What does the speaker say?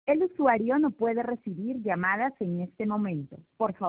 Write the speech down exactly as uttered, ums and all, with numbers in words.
El usuario no puede recibir llamadas en este momento. Por favor,